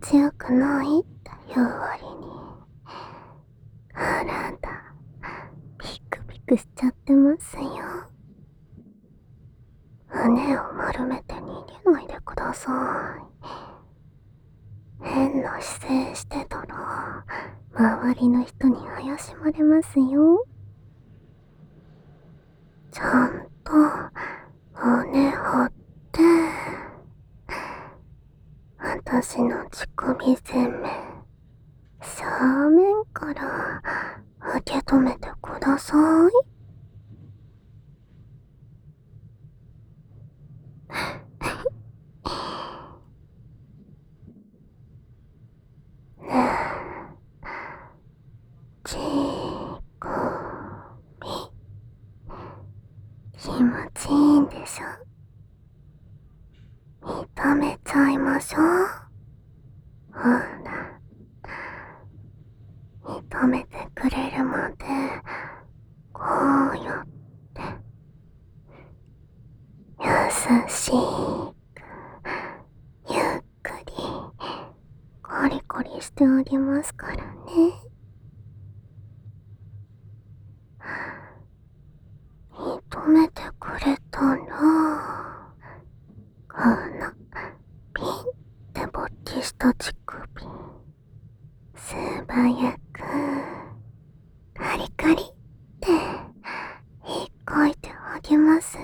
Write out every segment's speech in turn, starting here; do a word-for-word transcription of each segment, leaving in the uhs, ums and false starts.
ちよくないって言う割に、体、ピクピクしちゃってますよ。胸を丸めて逃げないでください。変な姿勢してたら、周りの人に怪しまれますよ。ちゃんと、胸張って、私の乳首前面、正面から受け止めてください。ねえ、乳首、気持ちいいんでしょ。認めちゃいましょう。ほら、認めてくれるまで、こうやって、優しく、ゆっくり、コリコリしてあげますからね。認めてくれたら、この、ピンって勃起した乳首、素早く、カリカリって、引っこいてあげますよ。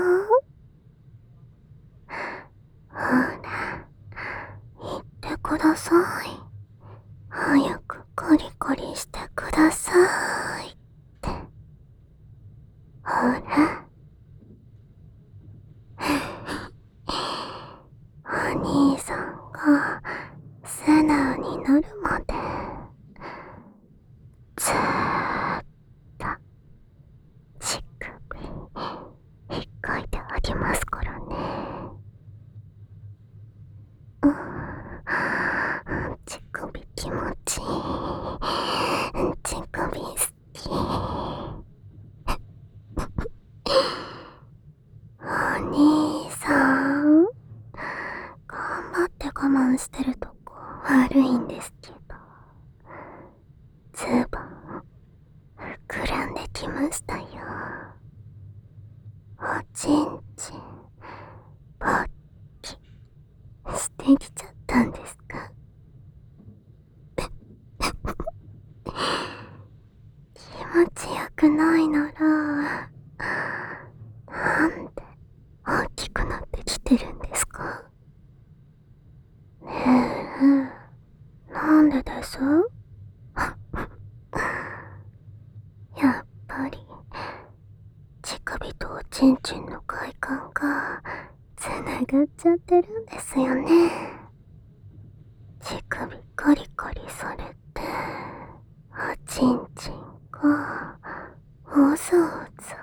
ほら、言ってください。早くコリコリしてくださいって。ほら。お兄さんが素直になるまで、ずーっと乳首引っかいてあげますからね。うん、乳首気持ちいい。乳首好き。お兄さん、頑張って我慢してるとこ悪いんですけど、ズボン膨らんできましたよ。おちんちんぼっきしてきちゃったんですか？気持ちよくないなら、なんで大きくなってきてるんですか？ねえ、なんでです？やっぱり乳首とおちんちんの快感がつながっちゃってるんですよね。乳首コリコリされて、おちんちんがおそおそ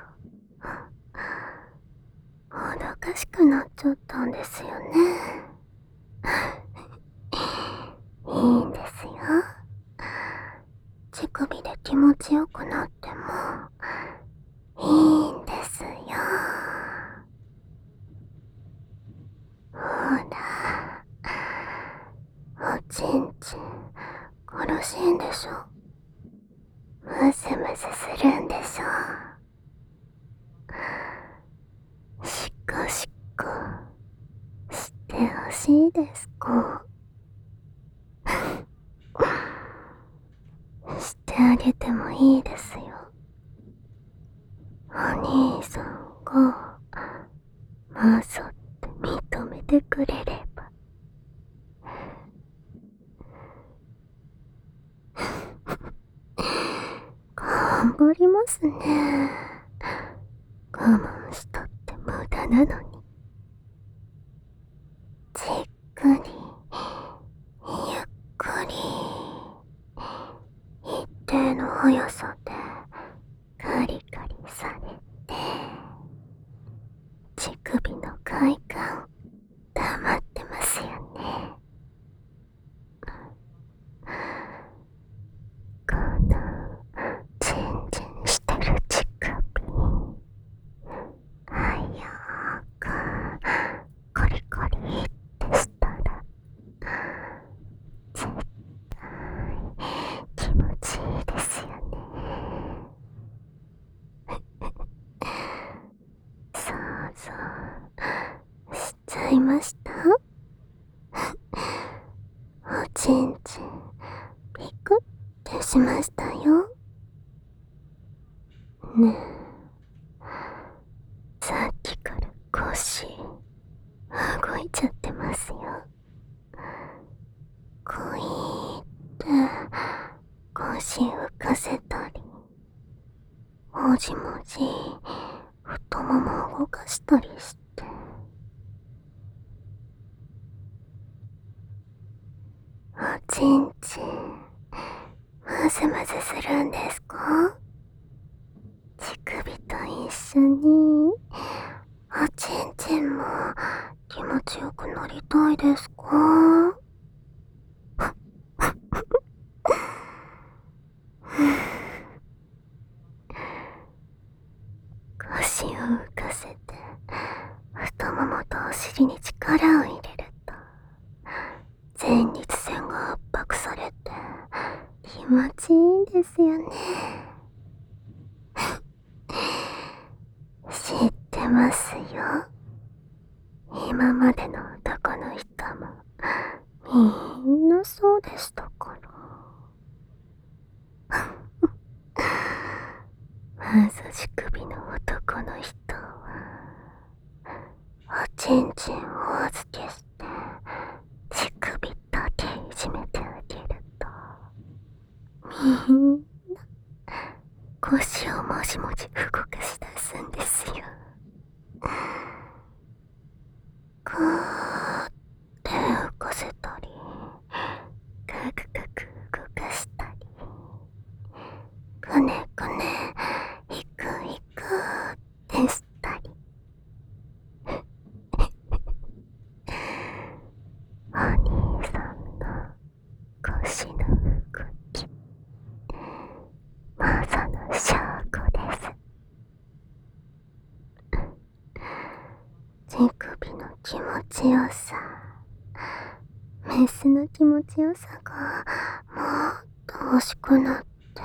もどかしくなっちゃったんですよね。いいんですよ。乳首で気持ちよくなってもいいんですよ。ほら、おちんちん苦しいんでしょ。ムズムズするんでしょ。しこしこしてほしいですか？してあげてもいいですよ。お兄さんがまそって認めてくれれば。頑張りますね。我慢したって無駄なのに。じっくりゆっくり一定の速さでカリカリされて、乳首の快感溜ってますよね。このチンチンしてる乳首、早くコリコリってしたら、 いました？おちんちんピクってしましたよ。ねえ、さっきから腰動いちゃってますよ。こいって腰浮かせたり、もじもじ太もも動かしたりして、おちんちんむずむずするんですか？乳首と一緒におちんちんも気持ちよくなりたいですか？腰を浮かせて太ももとお尻に力を入れると前立腺が圧迫されて気持ちいいんですよね。知ってますよ。今までの男の人もみんなそうでしたから。まず乳首の男の人はおちんちんをお預けして乳首だけいじめてあげるとみんな腰をもじもじ動かし出すんですよ。こうって浮かせたりカクカク動かしたりくねくねいくいくってしたりお兄さんの腰の動きまさの証拠です。乳首の気持ちよさ、メスの気持ちよさがもっと欲しくなって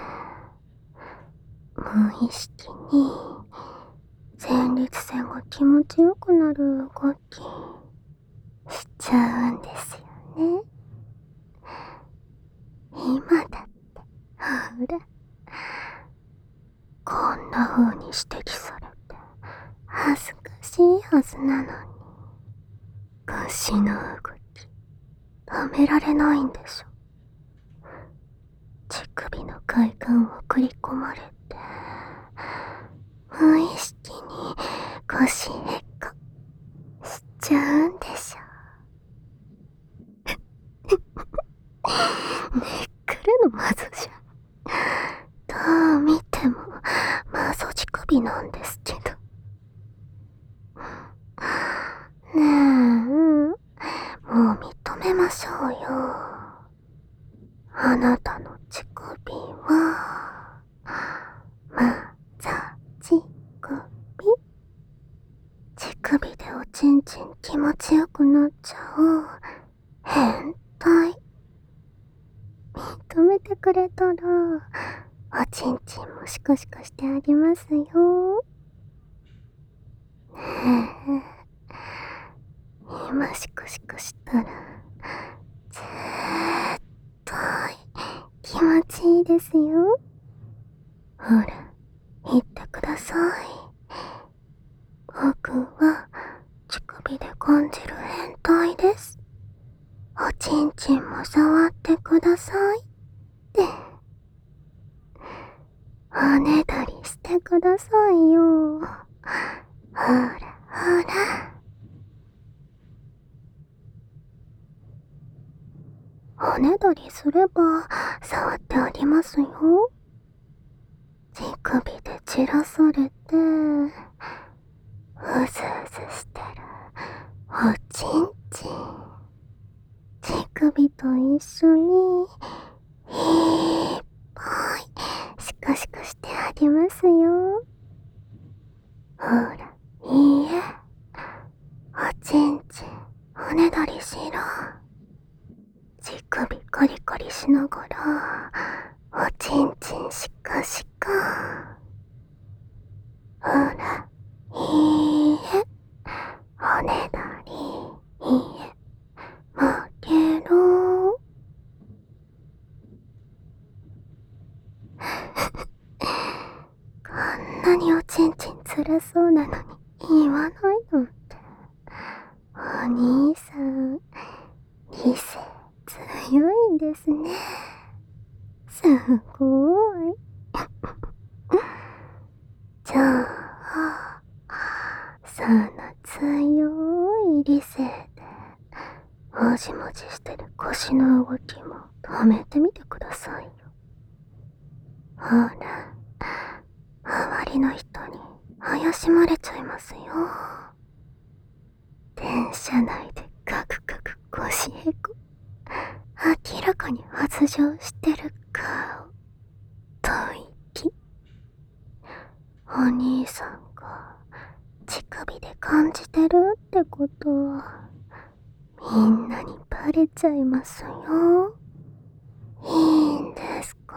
無意識に前立腺が気持ちよくなる動きしちゃうんですよね。今だってほらこんな風に指摘されて恥ずかしいはずなのに腰の動き止められないんでしょ。乳首の快感を送り込まれて無意識に腰へっこしちゃうんでしょ。ねっくるのマゾじゃん。どう見てもマゾ乳首なんですけど。ねえ、もう認めましょうよ。あなたの乳首はマゾ乳首。乳首でおちんちん気持ちよくなっちゃう変態。認めてくれたらおちんちんもシコシコしてあげますよ。ねえ、今シコシコしたら絶対気持ちいいですよ。ほら言ってください。僕は乳首で感じる変態です。おちんちんも触ってくださいっておねだりしてくださいよ。ほらほら。おねだりすれば触ってあげますよ。乳首で散らされてうずうずしてるおちんちん乳首と一緒にいっぱいシコシコしてあげますよ。ほらいいえ、おちんちんおねだりしろ。乳首コリコリしながらおちんちんシカシカ。ほらいいえ、おねだりなにおちんちん辛そうなのに言わないなんて。お兄さん、理性強いんですね。すごい。じゃあ、その強い理性で、もじもじしてる腰の動きも止めてみてくださいよ。ほら、周りの人に怪しまれちゃいますよ。電車内でガクガク腰へこ、明らかに発情してる顔、吐息。お兄さんが乳首で感じてるってことは、みんなにバレちゃいますよ。いいんですか？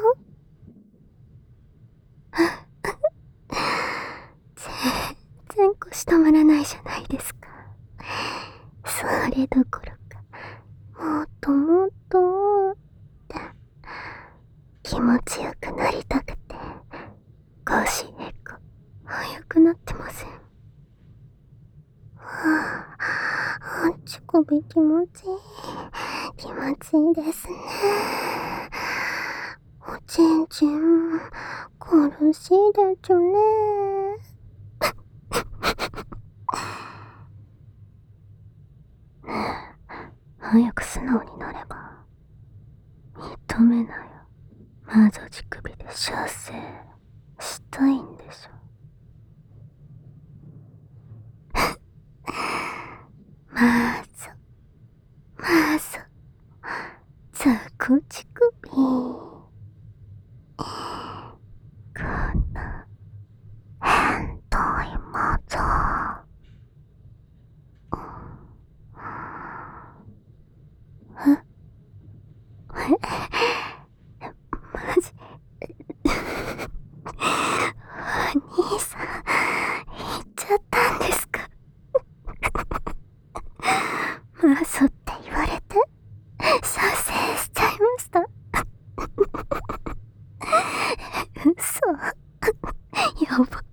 全然腰止まらないじゃないですか。それどころか、もっともっとって気持ちよくなりたくて、腰へこ早くなってません？はあ、乳首気持ちいい。気持ちいいですね。おちんちん苦しいでちゅね。ねえ、早く素直になれば。認めなよ。まだ乳首で射精したいんでしょ。まず、まず、ザク乳首。この変態マザー。ええマジお兄さん言っちゃったんですか？マゾって言われて射精しちゃいました。嘘。やば。